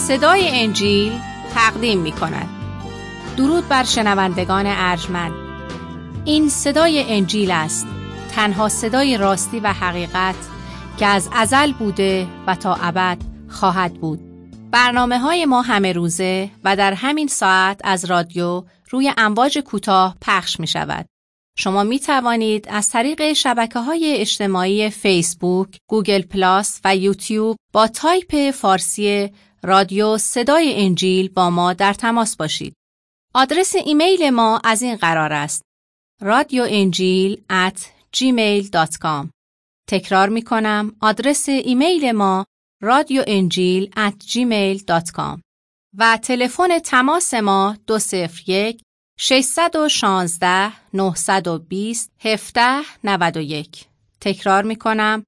صدای انجیل تقدیم می کند. درود بر شنوندگان ارجمند. این صدای انجیل است، تنها صدای راستی و حقیقت که از ازل بوده و تا ابد خواهد بود. برنامه‌های ما همه روزه و در همین ساعت از رادیو روی امواج کوتاه پخش می شود. شما می توانید از طریق شبکه‌های اجتماعی فیسبوک، گوگل پلاس و یوتیوب با تایپ فارسی رادیو صدای انجیل با ما در تماس باشید. آدرس ایمیل ما از این قرار است: radioenjil@gmail.com. تکرار می کنم، آدرس ایمیل ما radioenjil@gmail.com و تلفن تماس ما 201-616-920-1791. تکرار می کنم،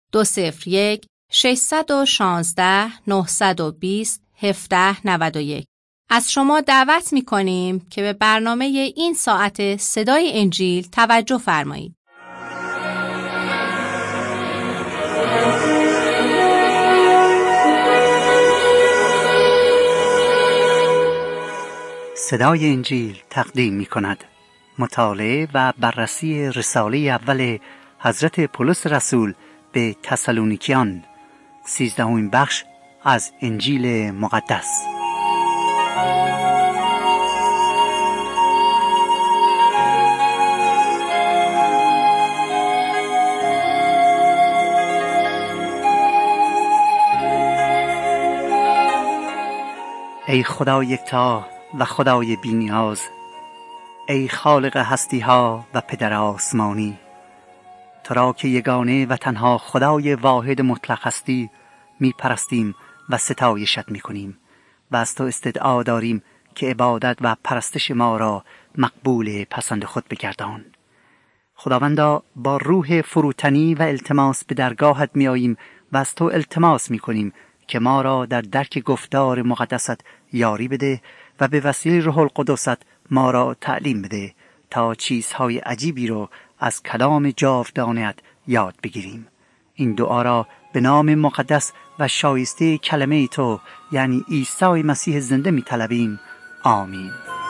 201-616-920-1791. از شما دعوت می کنیم که به برنامه این ساعت صدای انجیل توجه فرمایید. صدای انجیل تقدیم می کند مطالعه و بررسی رساله اول حضرت پولس رسول به تسالونیکیان، 13مین بخش از انجیل مقدس. ای خدا یکتا و خدای بی‌نیاز، ای خالق هستی ها و پدر آسمانی، تو را که یگانه و تنها خدای واحد مطلق هستی می پرستیم و ستایشت می کنیم و از تو استدعا داریم که عبادت و پرستش ما را مقبول پسند خود بگردان. خداوندا، با روح فروتنی و التماس به درگاهت می آییم و از تو التماس می کنیم که ما را در درک گفتار مقدست یاری بده و به وسیله روح القدست ما را تعلیم بده تا چیزهای عجیبی رو از کلام جاودانه‌ات یاد بگیریم. این دعا را به نام مقدس و شایسته کلمه تو یعنی عیسی مسیح زنده می طلبیم. آمین.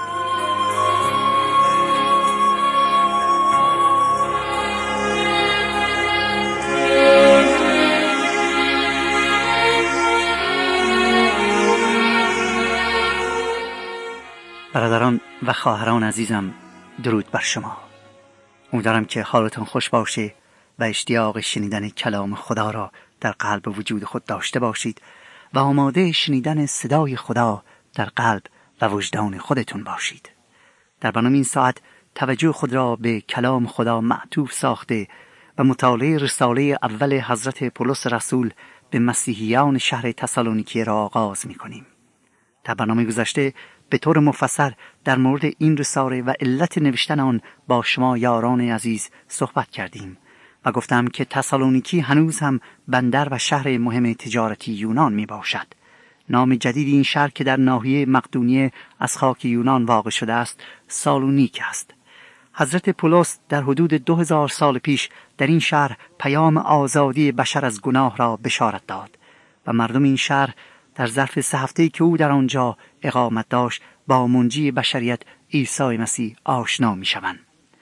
برادران و خواهران عزیزم، درود بر شما. امیدوارم که حالتون خوش باشه و اشتیاق شنیدن کلام خدا را در قلب و وجود خود داشته باشید و آماده شنیدن صدای خدا در قلب و وجدان خودتون باشید. در برنامه این ساعت توجه خود را به کلام خدا معطوف ساخته و مطالعه رساله اول حضرت پولس رسول به مسیحیان شهر تسالونیکی را آغاز می‌کنیم. در برنامه گذشته به طور مفصل در مورد این رساله و علت نوشتن آن با شما یاران عزیز صحبت کردیم و گفتم که تسالونیکی هنوز هم بندر و شهر مهم تجارتی یونان می باشد. نام جدید این شهر که در ناحیه مقدونیه از خاک یونان واقع شده است سالونیک است. حضرت پولس در حدود 2000 سال پیش در این شهر پیام آزادی بشر از گناه را بشارت داد و مردم این شهر در ظرف 3 هفته‌ای که او در آنجا اقامت داشت با منجی بشریت عیسی مسیح آشنا می‌شوند.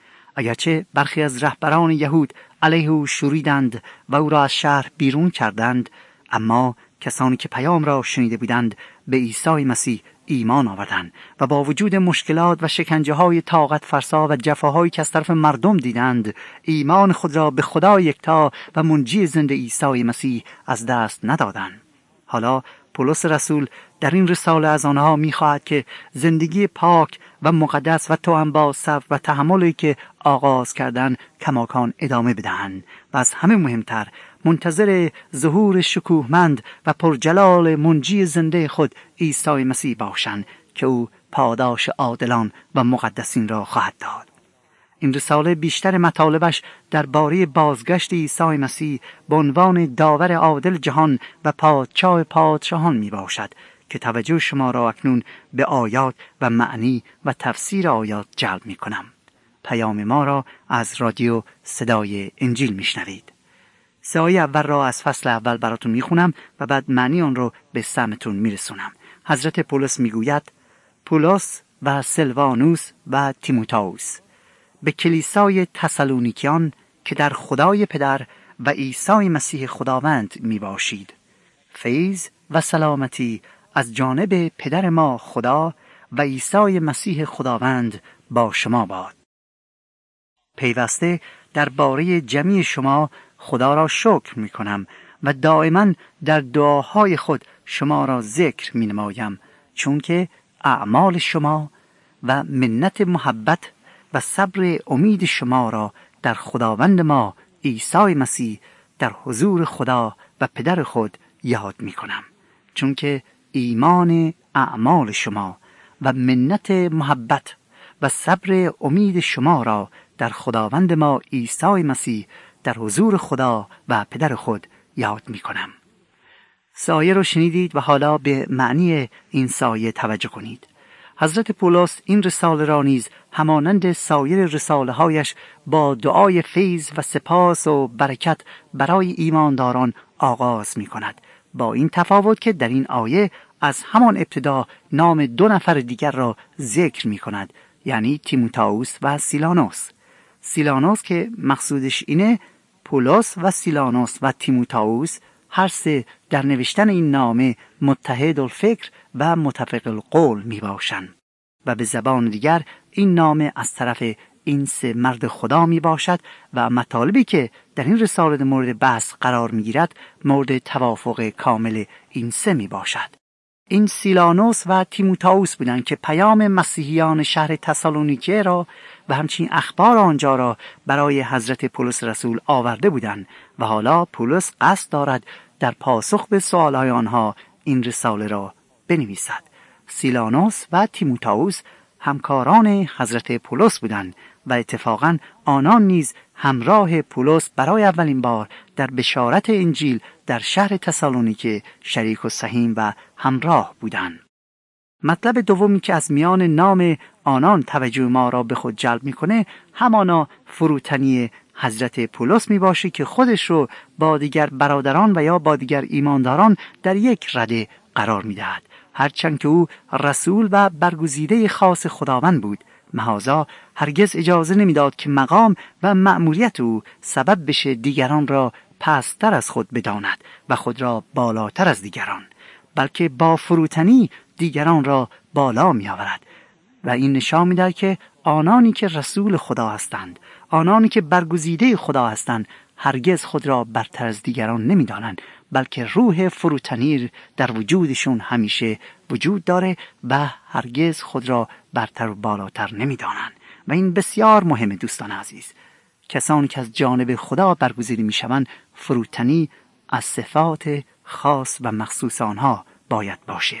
اگرچه برخی از رهبران یهود علیه او شوریدند و او را از شهر بیرون کردند، اما کسانی که پیام را شنیده بودند به عیسی مسیح ایمان آوردند و با وجود مشکلات و شکنجه‌های طاقت فرسا و جفاهایی که از طرف مردم دیدند، ایمان خود را به خدا یکتا و منجی زنده عیسی مسیح از دست ندادند. حالا پولس رسول در این رساله از آنها می‌خواهد که زندگی پاک و مقدس و توأم با صبر و تحملی که آغاز کردن کماکان ادامه بدهند و از همه مهمتر منتظر ظهور شکوهمند و پرجلال منجی زنده خود عیسی مسیح باشند که او پاداش عادلان و مقدسین را خواهد داد. این رساله بیشتر مطالبش درباره بازگشت عیسی مسیح به عنوان داور عادل جهان و پادشاه پادشاهان می باشد که توجه شما را اکنون به آیات و معنی و تفسیر آیات جلب می کنم. پیام ما را از رادیو صدای انجیل می شنوید. 3 آیه اول را از فصل اول براتون میخونم و بعد معنی آن رو به سمعتون میرسونم. حضرت پولس میگوید: پولس و سلوانوس و تیموتائوس به کلیسای تسالونیکیان که در خدای پدر و عیسی مسیح خداوند میباشید، فیض و سلامتی از جانب پدر ما خدا و عیسی مسیح خداوند با شما باد. پیوسته درباره جمعی شما خدا را شکر می کنم و دائما در دعاهای خود شما را ذکر می نمایم، چون که اعمال شما و منت محبت و صبر امید شما را در خداوند ما عیسی مسیح در حضور خدا و پدر خود یاد می کنم، چون که ایمان، اعمال شما و منت محبت و صبر امید شما را در خداوند ما عیسی مسیح در حضور خدا و پدر خود یاد می کنم. سایه رو شنیدید و حالا به معنی این سایه توجه کنید. حضرت پولس این رساله را نیز همانند سایر رساله هایش با دعای فیض و سپاس و برکت برای ایمانداران آغاز می کند، با این تفاوت که در این آیه از همان ابتدا نام 2 نفر دیگر را ذکر می کند، یعنی تیموتائوس و سیلانوس. سیلانوس که مقصودش اینه، پولس و سیلانوس و تیموتائوس هر سه در نوشتن این نامه متحد الفکر و متفق القول می باشند و به زبان دیگر این نامه از طرف این 3 مرد خدا می باشد و مطالبی که در این رساله مورد بحث قرار می گیرد مورد توافق کامل این 3 می باشد. این سیلانوس و تیموتائوس بودند که پیام مسیحیان شهر تسالونیکه را و همچنین اخبار آنجا را برای حضرت پولس رسول آورده بودند و حالا پولس قصد دارد در پاسخ به سوالهای آنها این رساله را بنویسد. سیلانوس و تیموتائوس همکاران حضرت پولس بودند و اتفاقاً آنان نیز همراه پولس برای اولین بار در بشارت انجیل در شهر تسالونیکه شریک و سهیم و همراه بودند. مطلب دومی که از میان نام آنان توجه ما را به خود جلب میکنه همانا فروتنی حضرت پولس می باشه که خودش رو با دیگر برادران و یا با دیگر ایمانداران در یک رده قرار می دهد. هرچند که او رسول و برگزیده خاص خداوند بود، لذا هرگز اجازه نمیداد که مقام و مأموریت او سبب بشه دیگران را پستر از خود بداند و خود را بالاتر از دیگران، بلکه با فروتنی دیگران را بالا می آورد و این نشان می دهد که آنانی که رسول خدا هستند، آنانی که برگزیده خدا هستند، هرگز خود را برتر از دیگران نمی دانند، بلکه روح فروتنی در وجودشون همیشه وجود داره و هرگز خود را برتر و بالاتر نمی دانند. و این بسیار مهمه دوستان عزیز. کسانی که از جانب خدا برگزیده می شوند، فروتنی از صفات خاص و مخصوص آنها باید باشه.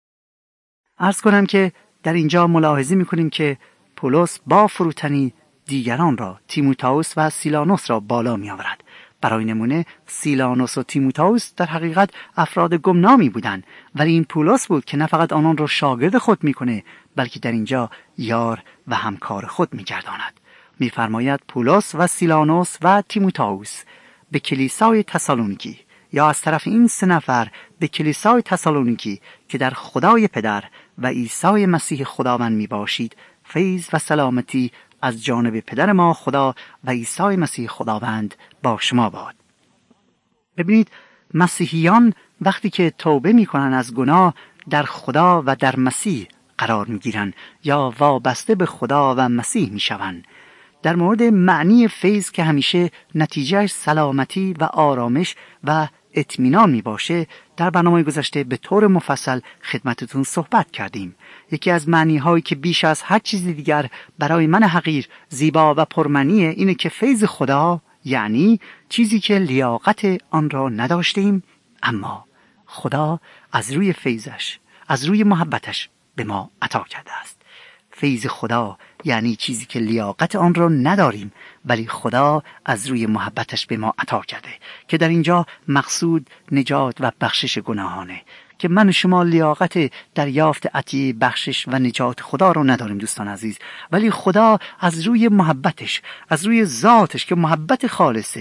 عرض کنم که در اینجا ملاحظه می کنیم که پولس با فروتنی دیگران را، تیموتائوس و سیلانوس را بالا می آورد. برای نمونه سیلانوس و تیموتائوس در حقیقت افراد گمنامی بودند، ولی این پولس بود که نه فقط آنان را شاگرد خود میکنه، بلکه در اینجا یار و همکار خود میگرداند. میفرماید پولس و سیلانوس و تیموتائوس به کلیسای تسالونیکی، یا از طرف این 3 نفر به کلیسای تسالونیکی که در خدای پدر و عیسی مسیح خداوند میباشید، فیض و سلامتی از جانب پدر ما خدا و عیسی مسیح خداوند با شما باد. ببینید، مسیحیان وقتی که توبه میکنن از گناه در خدا و در مسیح قرار میگیرن یا وابسته به خدا و مسیح میشون. در مورد معنی فیض که همیشه نتیجهش سلامتی و آرامش و اطمینان می باشه، در برنامه گذشته به طور مفصل خدمتتون صحبت کردیم. یکی از معنی هایی که بیش از هر چیز دیگر برای من حقیر زیبا و پرمعنیه اینه که فیض خدا یعنی چیزی که لیاقت آن را نداشتیم، اما خدا از روی فیضش، از روی محبتش به ما عطا کرده است. فیض خدا یعنی چیزی که لیاقت آن را نداریم، ولی خدا از روی محبتش به ما عطا کرده، که در اینجا مقصود نجات و بخشش گناهانه، که من و شما لیاقت دریافت عطیه بخشش و نجات خدا را نداریم دوستان عزیز، ولی خدا از روی محبتش، از روی ذاتش که محبت خالصه،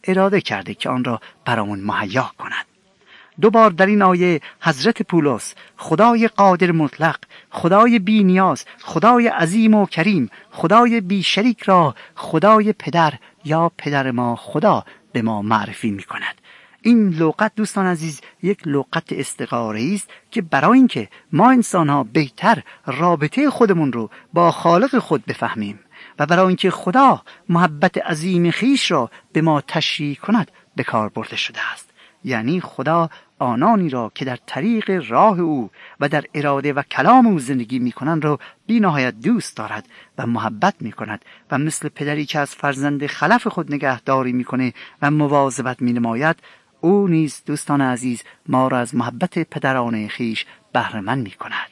اراده کرده که آن را برامون مهیا کند. 2 بار در این آیه حضرت پولس خدای قادر مطلق، خدای بی نیاز، خدای عظیم و کریم، خدای بی شریک را خدای پدر یا پدر ما خدا به ما معرفی می کند. این لغت دوستان عزیز یک لغت استعاره‌ای است که برای اینکه ما انسان‌ها بهتر رابطه خودمون رو با خالق خود بفهمیم و برای اینکه خدا محبت عظیم خیش را به ما تشریح کند به کار برده شده است. یعنی خدا آنانی را که در طریق راه او و در اراده و کلام او زندگی می‌کنند را بی نهایت دوست دارد و محبت می‌کند و مثل پدری که از فرزند خلف خود نگهداری می‌کنه و مواظبت می‌نماید، او نیز دوستان عزیز ما را از محبت پدرانه خیش بهره مند می‌کند.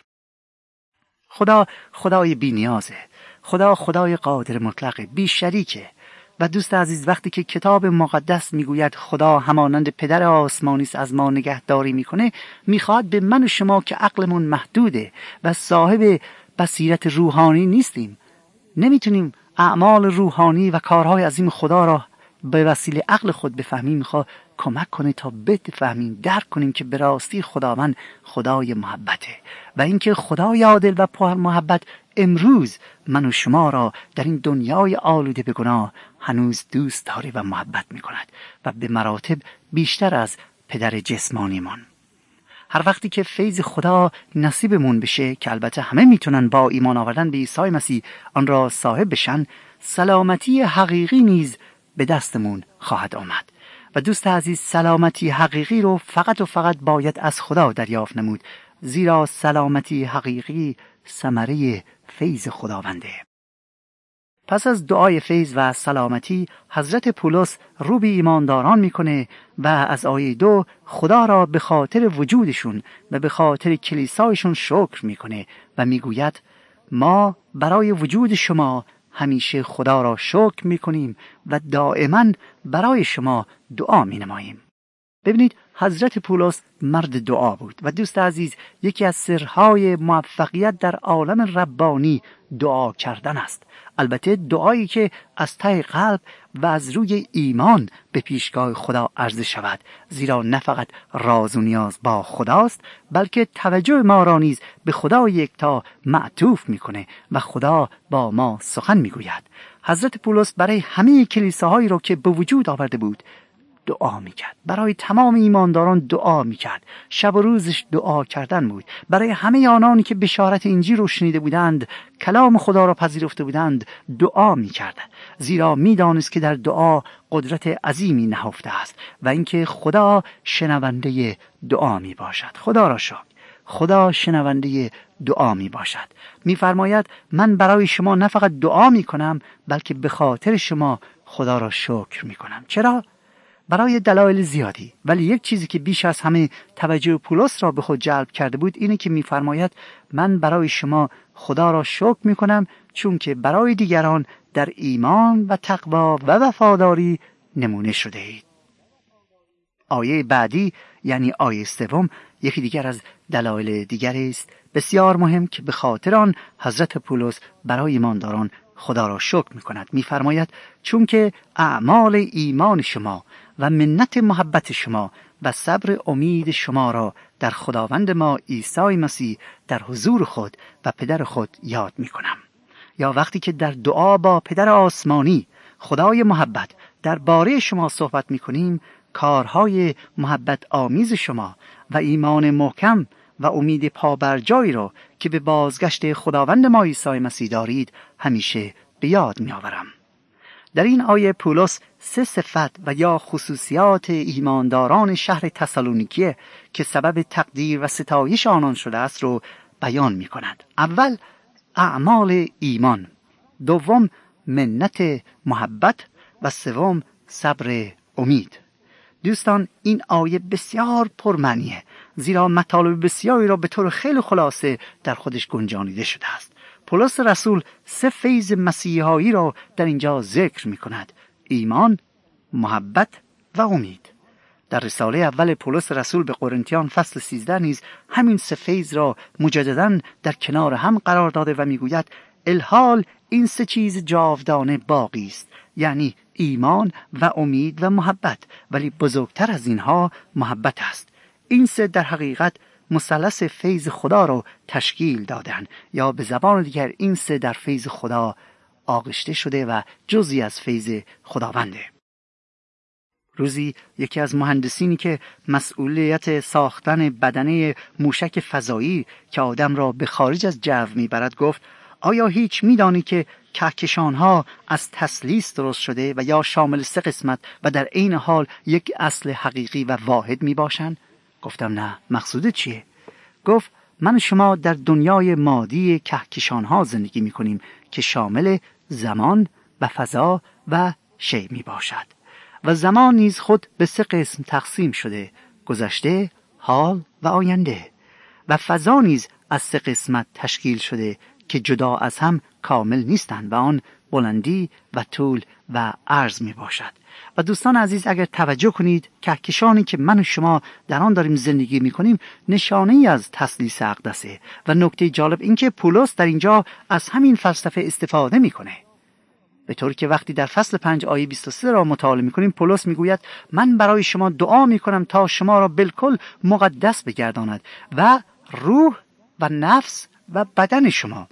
خدا خدای بی نیازه، خدا خدای قادر مطلق بی شریکه. و دوست عزیز وقتی که کتاب مقدس میگوید خدا همانند پدر آسمانی است از ما نگهداری میکنه، میخواد به من و شما که عقلمون محدوده و صاحب بصیرت روحانی نیستیم، نمیتونیم اعمال روحانی و کارهای عظیم خدا را به وسیله عقل خود بفهمیم، میخواد کمک کنه تا بفهمیم، درک کنیم که به راستی خداوند خدای محبته و اینکه خدای عادل و پر محبت امروز من و شما را در این دنیای آلوده به گناه هنوز دوست داره و محبت میکند و به مراتب بیشتر از پدر جسمانیمان. هر وقتی که فیض خدا نصیبمون بشه که البته همه میتونن با ایمان آوردن به عیسی مسیح آن را صاحب بشن، سلامتی حقیقی نیز به دستمون خواهد آمد. و دوست عزیز سلامتی حقیقی رو فقط و فقط باید از خدا دریافت نمود، زیرا سلامتی حقیقی ثمره فیض خداونده. پس از دعای فیض و سلامتی حضرت پولس رو به ایمانداران میکنه و از آیه 2 خدا را به خاطر وجودشون و به خاطر کلیسایشون شکر میکنه و میگوید ما برای وجود شما همیشه خدا را شکر میکنیم و دائما برای شما دعا مینماییم. ببینید حضرت پولس مرد دعا بود و دوست عزیز یکی از سرهای موفقیت در عالم ربانی دعا کردن است. البته دعایی که از ته قلب و از روی ایمان به پیشگاه خدا عرضه شود، زیرا نه فقط راز و نیاز با خداست بلکه توجه ما را نیز به خدا یکتا معطوف میکنه و خدا با ما سخن میگوید. حضرت پولس برای همه کلیساهایی را که به وجود آورده بود دعا میکرد، برای تمام ایمانداران دعا میکرد، شب و روزش دعا کردن بود. برای همه آنانی که بشارت انجیل رو شنیده بودند، کلام خدا را پذیرفته بودند دعا میکرد، زیرا میدانست که در دعا قدرت عظیمی نهفته است و اینکه خدا شنونده دعا میباشد. خدا را شکر، خدا شنونده دعا می باشد. می فرماید من برای شما نه فقط دعا می کنم بلکه به خاطر شما خدا را شکر می کنم. چرا؟ برای دلایل زیادی، ولی یک چیزی که بیش از همه توجه پولس را به خود جلب کرده بود اینه که می فرماید من برای شما خدا را شکر می کنم چون که برای دیگران در ایمان و تقوا و وفاداری نمونه شده اید. آیه بعدی یعنی آیه 3 یکی دیگر از دلایل دیگری است بسیار مهم که به خاطر آن حضرت پولس برای ایمانداران خدا را شکر می‌کند. می‌فرماید چون که اعمال ایمان شما و منت محبت شما و صبر امید شما را در خداوند ما عیسی مسیح در حضور خود و پدر خود یاد می‌کنم. یا وقتی که در دعا با پدر آسمانی خدای محبت درباره شما صحبت می‌کنیم، کارهای محبت آمیز شما و ایمان محکم و امید پابرجایی را که به بازگشت خداوند ما عیسی مسیح دارید همیشه به یاد می آورم. در این آیه پولس 3 صفت و یا خصوصیات ایمانداران شهر تسالونیکیه که سبب تقدیر و ستایش آنان شده است رو بیان می کند. اول اعمال ایمان، دوم منت محبت و سوم صبر امید. دوستان این آیه بسیار پرمعنیه، زیرا مطالب بسیاری را به طور خیلی خلاصه در خودش گنجانیده شده است. پولس رسول 3 فیض مسیحایی را در اینجا ذکر می کند: ایمان، محبت و امید. در رساله اول پولس رسول به قرنتیان فصل 13 نیز همین 3 فیض را مجدداً در کنار هم قرار داده و می گوید الحال این 3 چیز جاودانه باقی است، یعنی ایمان و امید و محبت، ولی بزرگتر از اینها محبت است. این سه در حقیقت مثلث فیض خدا رو تشکیل دادن، یا به زبان دیگر این سه در فیض خدا آغشته شده و جزئی از فیض خداونده. روزی یکی از مهندسینی که مسئولیت ساختن بدنه موشک فضایی که آدم را به خارج از جو میبرد گفت: آیا هیچ میدانی که کهکشان‌ها از تثلیث درست شده و یا شامل 3 قسمت و در عین حال یک اصل حقیقی و واحد میباشند؟ گفتم نه، مقصودت چیه؟ گفت: من و شما در دنیای مادی کهکشان‌ها زندگی میکنیم که شامل زمان و فضا و شی میباشد و زمان نیز خود به 3 قسم تقسیم شده: گذشته، حال و آینده. و فضا نیز از 3 قسمت تشکیل شده که جدا از هم کامل نیستند و آن بلندی و طول و عرض می باشد. و دوستان عزیز، اگر توجه کنید، کهکشانی که من و شما در آن داریم زندگی می کنیم نشانه‌ای از تثلیث اقدسه. و نکته جالب این که پولس در اینجا از همین فلسفه استفاده می کنه، به طوری که وقتی در فصل 5 آیه 23 را مطالعه می‌کنیم پولس میگوید: من برای شما دعا می‌کنم تا شما را بالکل مقدس بگرداند و روح و نفس و بدن شما.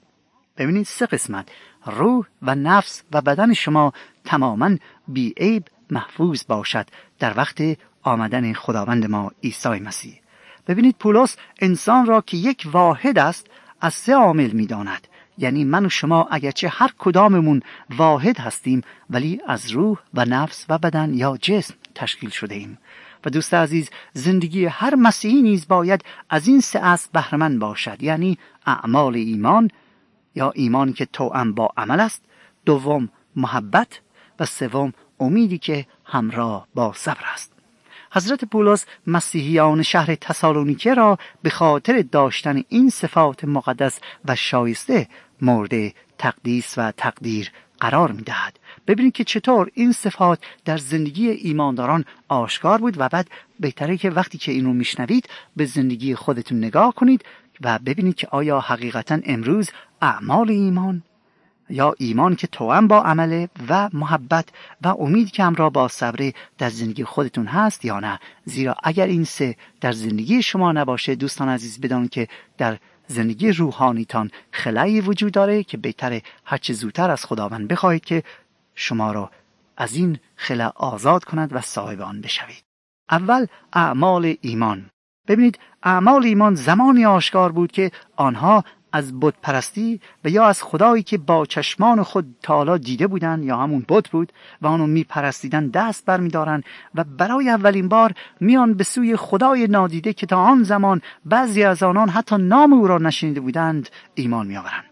ببینید 3 قسمت: روح و نفس و بدن شما تماماً بی‌عیب محفوظ باشد در وقت آمدن خداوند ما عیسی مسیح. ببینید پولس انسان را که یک واحد است از 3 عامل می‌داند. یعنی من و شما اگرچه هر کداممون واحد هستیم ولی از روح و نفس و بدن یا جسم تشکیل شده ایم. و دوست عزیز، زندگی هر مسیحی نیز باید از این 3 اصل بهره‌مند باشد، یعنی اعمال ایمان یا ایمانی که توأم با عمل است، دوم محبت و سوم امیدی که همراه با صبر است. حضرت پولس مسیحیان شهر تسالونیکه را به خاطر داشتن این صفات مقدس و شایسته مورد تقدیس و تقدیر قرار می‌دهد. ببینید که چطور این صفات در زندگی ایمانداران آشکار بود و بعد بهتره که وقتی که اینو میشنوید به زندگی خودتون نگاه کنید و ببینید که آیا حقیقتاً امروز اعمال ایمان یا ایمان که توأم با عمله و محبت و امید که همراه با صبر در زندگی خودتون هست یا نه. زیرا اگر این 3 در زندگی شما نباشه دوستان عزیز، بدانید که در زندگی روحانیتان خلایی وجود داره که بهتره هرچه زودتر از خداوند بخواهید که شما را از این خلا آزاد کند و صاحب آن بشوید. اول اعمال ایمان. ببینید اعمال ایمان زمانی آشکار بود که آنها از بت پرستی و یا از خدایی که با چشمان خود تا حالا دیده بودن یا همون بت بود و آنو می پرستیدن دست بر می دارن و برای اولین بار میان به سوی خدای نادیده که تا آن زمان بعضی از آنان حتی نام او را نشنیده بودند ایمان می آورند.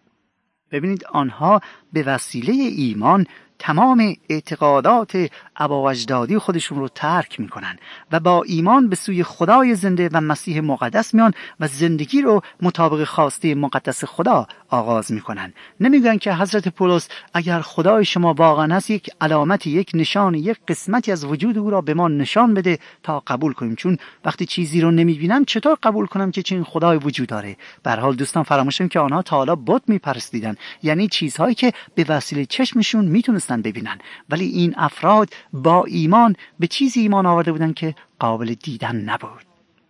ببینید آنها به وسیله ایمان تمام اعتقادات ابااجدادی خودشون رو ترک میکنن و با ایمان به سوی خدای زنده و مسیح مقدس میان و زندگی رو مطابق خواسته مقدس خدا آغاز میکنن. نمیگن که حضرت پولس اگر خدای شما واقعا هست یک علامتی، یک نشانی، یک قسمتی از وجود او را به ما نشان بده تا قبول کنیم، چون وقتی چیزی رو نمیبینم چطور قبول کنم که چنین خدای وجود داره. به هر حال دوستان فراموش نکنید که آنها تا حالا بت میپرستیدن، یعنی چیزهایی که به وسیله چشمشون میتونستن ببینن، ولی این افراد با ایمان به چیزی ایمان آورده بودن که قابل دیدن نبود.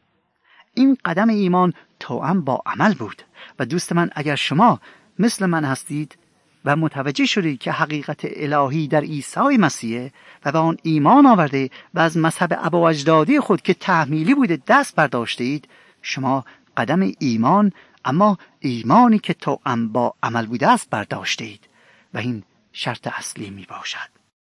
این قدم ایمان توأم با عمل بود. و دوست من، اگر شما مثل من هستید و متوجه شدید که حقیقت الهی در عیسی مسیح و به آن ایمان آورده و از مذهب ابااجدادی خود که تحمیلی بوده دست برداشته اید، شما قدم ایمان، اما ایمانی که توأم با عمل بوده است برداشته اید و این شرط اصلی می باشد.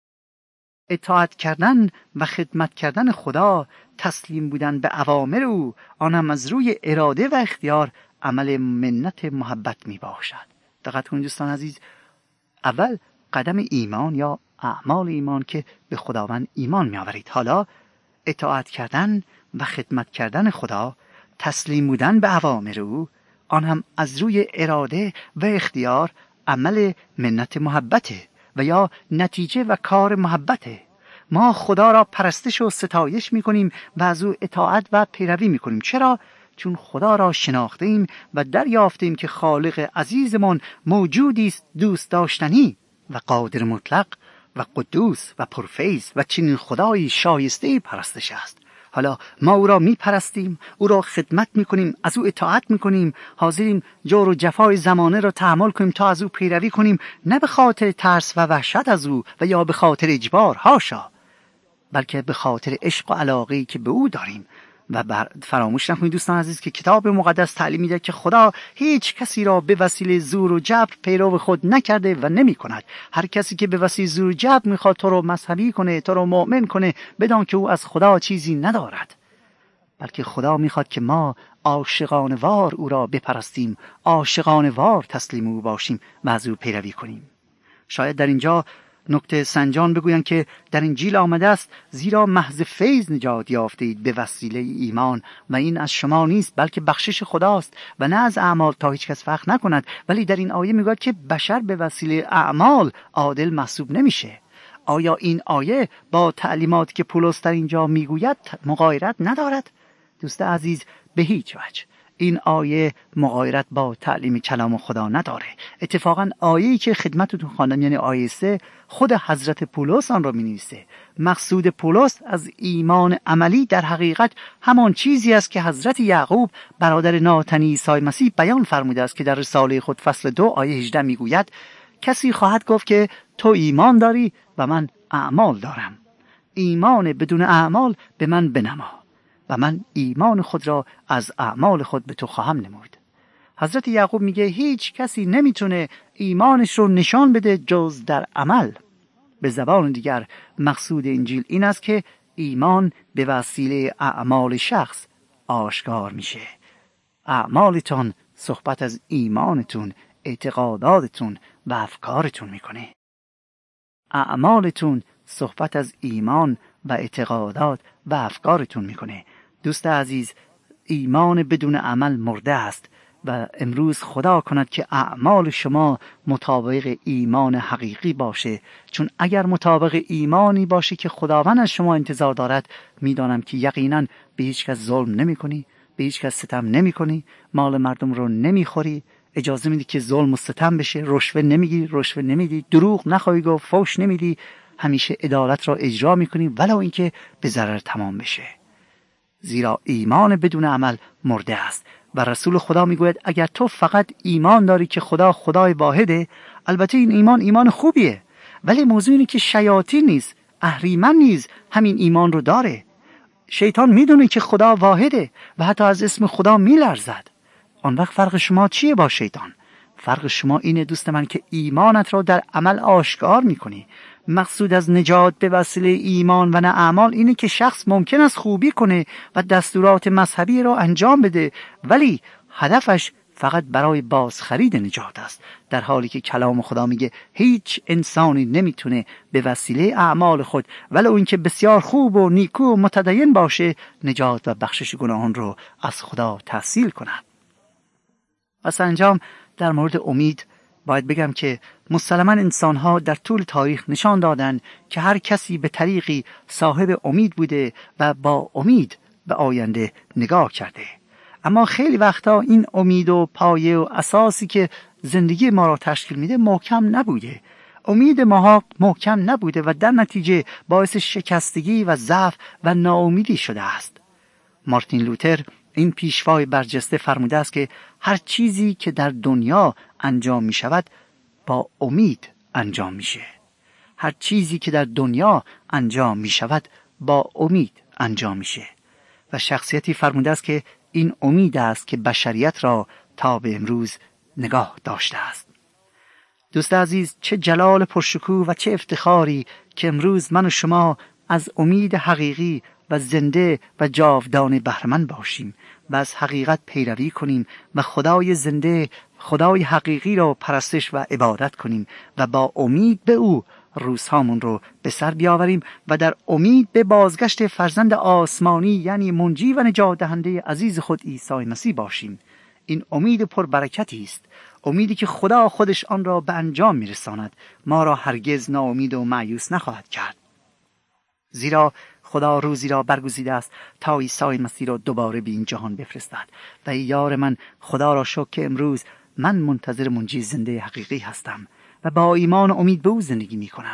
اطاعت کردن و خدمت کردن خدا، تسلیم بودن به اوامر او، آن هم از روی اراده و اختیار، عمل منت محبت می باشد. دقت کنید دوستان عزیز، اول قدم ایمان یا اعمال ایمان که به خداوند ایمان می آورید. حالا اطاعت کردن و خدمت کردن خدا، تسلیم بودن به اوامر او، آن هم از روی اراده و اختیار، عمل منت محبته و یا نتیجه و کار محبته. ما خدا را پرستش و ستایش می‌کنیم و از او اطاعت و پیروی می‌کنیم. چرا؟ چون خدا را شناختیم و دریافتیم که خالق عزیزمان موجودی است دوست داشتنی و قادر مطلق و قدوس و پرفیض و چنین خدایی شایسته پرستش است. حالا ما او را می پرستیم، او را خدمت می کنیم، از او اطاعت می کنیم، حاضریم جور و جفای زمانه را تحمل کنیم تا از او پیروی کنیم، نه به خاطر ترس و وحشت از او و یا به خاطر اجبار، حاشا، بلکه به خاطر عشق و علاقه‌ای که به او داریم. و فراموش نکنید دوستان عزیز که کتاب مقدس تعلیم میده که خدا هیچ کسی را به وسیله زور و جبر پیرو خود نکرده و نمی کند. هر کسی که به وسیله زور و جبر میخواد تو رو مذهبی کنه، تو رو مؤمن کنه، بدان که او از خدا چیزی ندارد، بلکه خدا میخواد که ما عاشقانه وار او را بپرستیم، عاشقانه وار تسلیم او باشیم و از او پیروی کنیم. شاید در اینجا نکته سنجان بگویند که در انجیل آمده است زیرا محض فیض نجات یافتید به وسیله ایمان و این از شما نیست بلکه بخشش خداست و نه از اعمال تا هیچ کس فخر نکند. ولی در این آیه میگوید که بشر به وسیله اعمال عادل محسوب نمیشه. آیا این آیه با تعلیماتی که پولس در اینجا میگوید مغایرت ندارد؟ دوست عزیز، به هیچ وجه این آیه مغایرت با تعلیم کلام خدا نداره. اتفاقا آیه‌ای که خدمتتون خواندم یعنی آیه 3 خود حضرت پولس آن را می‌نویسه. مقصود پولس از ایمان عملی در حقیقت همان چیزی است که حضرت یعقوب برادر ناتنی عیسی مسیح بیان فرموده است که در رساله خود فصل 2 آیه 18 میگوید کسی خواهد گفت که تو ایمان داری و من اعمال دارم، ایمان بدون اعمال به من بنما و من ایمان خود را از اعمال خود به تو خواهم نمود. حضرت یعقوب میگه هیچ کسی نمیتونه ایمانش رو نشان بده جز در عمل. به زبان دیگر مقصود انجیل این است که ایمان به وسیله اعمال شخص آشکار میشه. اعمالتون صحبت از ایمانتون، اعتقاداتتون و افکارتون میکنه. اعمالتون صحبت از ایمان و اعتقادات و افکارتون میکنه. دوست عزیز، ایمان بدون عمل مرده است و امروز خدا کند که اعمال شما مطابق ایمان حقیقی باشه، چون اگر مطابق ایمانی باشه که خداوند از شما انتظار دارد، میدانم که یقینا به هیچ کس ظلم نمی کنی، به هیچ کس ستم نمی کنی، مال مردم رو نمی خوری، اجازه میدی که ظلم و ستم بشه، رشوه نمیگیری، رشوه نمیدی، دروغ نخواهی گفت، فحش نمیدی، همیشه عدالت را اجرا میکنی ولو اینکه به ضرر تمام بشه. زیرا ایمان بدون عمل مرده است و رسول خدا میگوید اگر تو فقط ایمان داری که خدا خدای واحده، البته این ایمان خوبیه، ولی موضوع اینه که شیاطین نیز، اهریمن نیز همین ایمان رو داره. شیطان میدونه که خدا واحده و حتی از اسم خدا میلرزد. آن وقت فرق شما چیه با شیطان؟ فرق شما اینه دوست من که ایمانت را در عمل آشکار میکنی. مقصود از نجات به وسیله ایمان و نه اعمال اینه که شخص ممکن است خوبی کنه و دستورات مذهبی را انجام بده، ولی هدفش فقط برای بازخرید نجات است، در حالی که کلام خدا میگه هیچ انسانی نمیتونه به وسیله اعمال خود ولو اینکه بسیار خوب و نیکو و متدین باشه نجات و بخشش گناهان رو از خدا تحصیل کند. و سرانجام در مورد امید باید بگم که مسلماً انسان‌ها در طول تاریخ نشان دادن که هر کسی به طریقی صاحب امید بوده و با امید به آینده نگاه کرده. اما خیلی وقتا این امید و پایه و اساسی که زندگی ما را تشکیل میده محکم نبوده. امید ما محکم نبوده و در نتیجه باعث شکستگی و ضعف و ناامیدی شده است. مارتین لوتر این پیشوای برجسته فرموده است که هر چیزی که در دنیا انجام می شود با امید انجام میشه. هر چیزی که در دنیا انجام می شود با امید انجام میشه. و شخصیتی فرموده است که این امید است که بشریت را تا به امروز نگاه داشته است. دوست عزیز، چه جلال پرشکوه و چه افتخاری که امروز من و شما از امید حقیقی و زنده و جاودانه بهره‌مند باشیم و از حقیقت پیروی کنیم و خدای زنده، خدای حقیقی را پرستش و عبادت کنیم و با امید به او روزهامون رو به سر بیاوریم و در امید به بازگشت فرزند آسمانی یعنی منجی و نجات دهنده عزیز خود عیسی مسیح باشیم. این امید پربرکتی است، امیدی که خدا خودش آن را به انجام میرساند، ما را هرگز ناامید و مایوس نخواهد کرد. زیرا خدا روزی را برگزیده است تا عیسی مسیح را دوباره به این جهان بفرستد و ای یار من، خدا را شکر که امروز من منتظر منجی زنده حقیقی هستم و با ایمان و امید به او زندگی می کنم.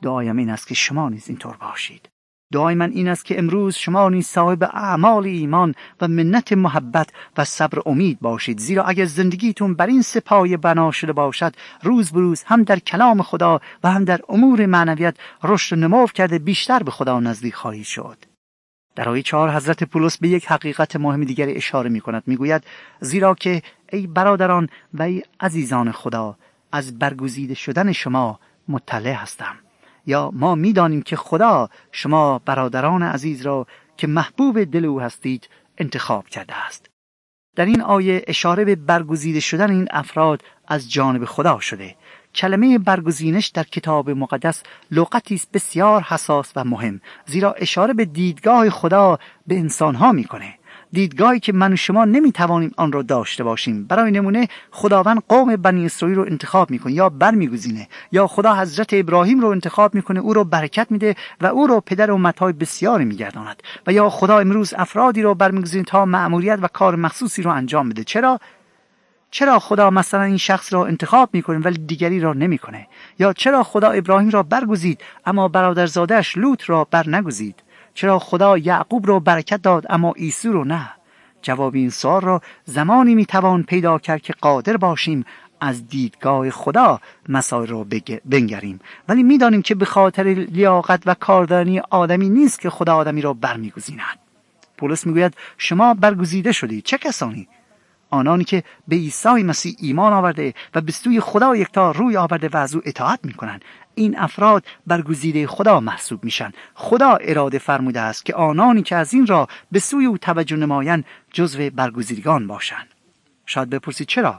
دعایم این است که شما نیز اینطور باشید. دعای من این است که امروز شما نیز صاحب اعمال ایمان و منت محبت و صبر امید باشید، زیرا اگر زندگیتون بر این سپایه بنا شده باشد، روز به روز هم در کلام خدا و هم در امور معنویت رشد و نمو کرده بیشتر به خدا نزدیک خواهید شد. در آیه 4 حضرت پولس به یک حقیقت مهم دیگر اشاره می کند. می گوید زیرا که ای برادران و ای عزیزان خدا، از برگزیده شدن شما مطلع هستم. یا ما می دانیم که خدا شما برادران عزیز را که محبوب دل او هستید انتخاب کرده است. در این آیه اشاره به برگزیده شدن این افراد از جانب خدا شده. کلمه برگزینش در کتاب مقدس لغتی است بسیار حساس و مهم، زیرا اشاره به دیدگاه خدا به انسانها میکنه، دیدگاهی که من و شما نمیتوانیم آن را داشته باشیم. برای نمونه خداوند قوم بنی اسرائیل رو انتخاب میکنه یا برمیگزینه، یا خدا حضرت ابراهیم رو انتخاب میکنه، او رو برکت میده و او رو پدر امت‌های بسیاری میگرداند، و یا خدا امروز افرادی رو برمیگزینه تا مأموریت و کار مخصوصی رو انجام بده. چرا خدا مثلا این شخص را انتخاب میکنه ولی دیگری را نمیکنه؟ یا چرا خدا ابراهیم را برگزید اما برادرزاده‌اش لوط را برنگزید؟ چرا خدا یعقوب را برکت داد اما عیسی رو نه؟ جواب این سوال را زمانی میتوان پیدا کرد که قادر باشیم از دیدگاه خدا مسائل را بنگریم، ولی میدانیم که به خاطر لیاقت و کاردانی آدمی نیست که خدا آدمی را برمیگزیند. پولس میگوید شما برگزیده شدید. چه کسانی؟ آنانی که به عیسی مسیح ایمان آورده و به سوی خدا یکتا روی آورده و از او اطاعت میکنند. این افراد برگزیده خدا محسوب میشن. خدا اراده فرموده است که آنانی که از این راه به سوی او توجه نمایند جزو برگزیدگان باشند. شاید بپرسید چرا؟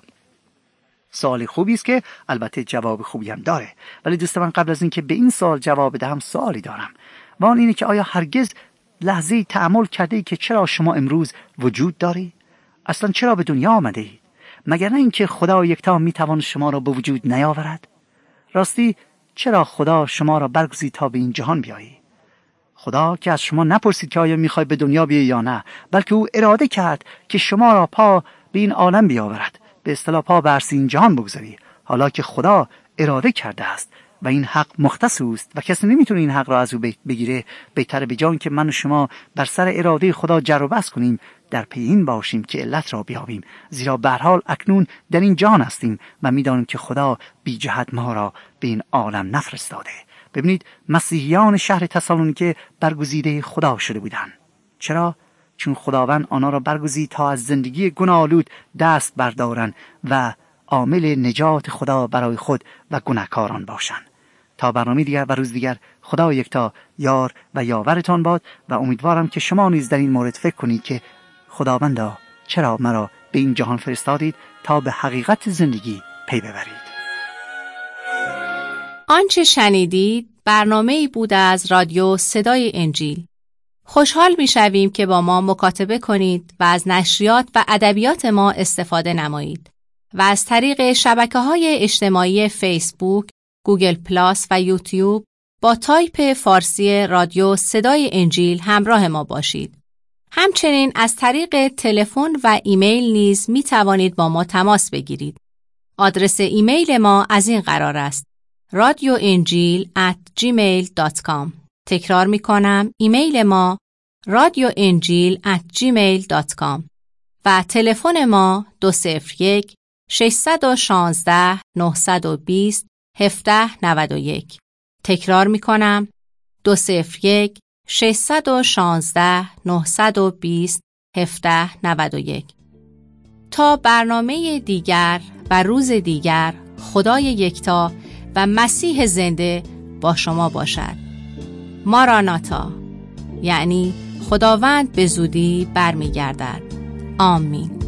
سوال خوبی است که البته جواب خوبی هم داره، ولی دوست من قبل از این که به این سوال جواب بدهم سوالی دارم، و آن اینه که آیا هرگز لحظه‌ای تأمل کرده ای که چرا شما امروز وجود داری؟ اصلا چرا به دنیا آمده اید؟ مگر نه اینکه خدا یکتا میتوان شما را به وجود نیاورد؟ راستی چرا خدا شما را برگزید تا به این جهان بیایی؟ خدا که از شما نپرسید که آیا میخوای به دنیا بیایی یا نه، بلکه او اراده کرد که شما را پا به این عالم بیاورد، به اصطلاح پا به عرصه این جهان بگذاری. حالا که خدا اراده کرده است و این حق مختص اوست و کسی نمیتونه این حق را از او بگیره، بهتره به جای که من و شما بر سر اراده خدا جر و بحث کنیم، در پی این باشیم که علت را بیابیم، زیرا به هر حال اکنون در این جهان هستیم و میدانیم که خدا بی جهت ما را به این عالم نفرستاده. ببینید مسیحیان شهر تسالونیکه برگزیده خدا شده بودند. چرا؟ چون خداوند آنها را برگزید تا از زندگی گناه‌آلود دست بردارند و عامل نجات خدا برای خود و گناهکاران باشند. تا برنامه دیگر و روز دیگر، خدا یکتا یار و یاورتان باد و امیدوارم که شما نیز در این مورد فکر کنید که خداوندا چرا مرا به این جهان فرستادید تا به حقیقت زندگی پی ببرید. آنچه شنیدید برنامه‌ای بود از رادیو صدای انجیل. خوشحال می‌شویم که با ما مکاتبه کنید و از نشریات و ادبیات ما استفاده نمایید و از طریق شبکه‌های اجتماعی فیسبوک، گوگل پلاس و یوتیوب با تایپ فارسی رادیو صدای انجیل همراه ما باشید. همچنین از طریق تلفن و ایمیل نیز می توانید با ما تماس بگیرید. آدرس ایمیل ما از این قرار است: radioenjil@gmail.com. تکرار می کنم، ایمیل ما radioenjil@gmail.com و تلفن ما 201-616-920-1791. تکرار می کنم، 201-616-920-1791. تا برنامه دیگر و روز دیگر، خدای یکتا و مسیح زنده با شما باشد. ماراناتا، یعنی خداوند به زودی برمیگردد. آمین.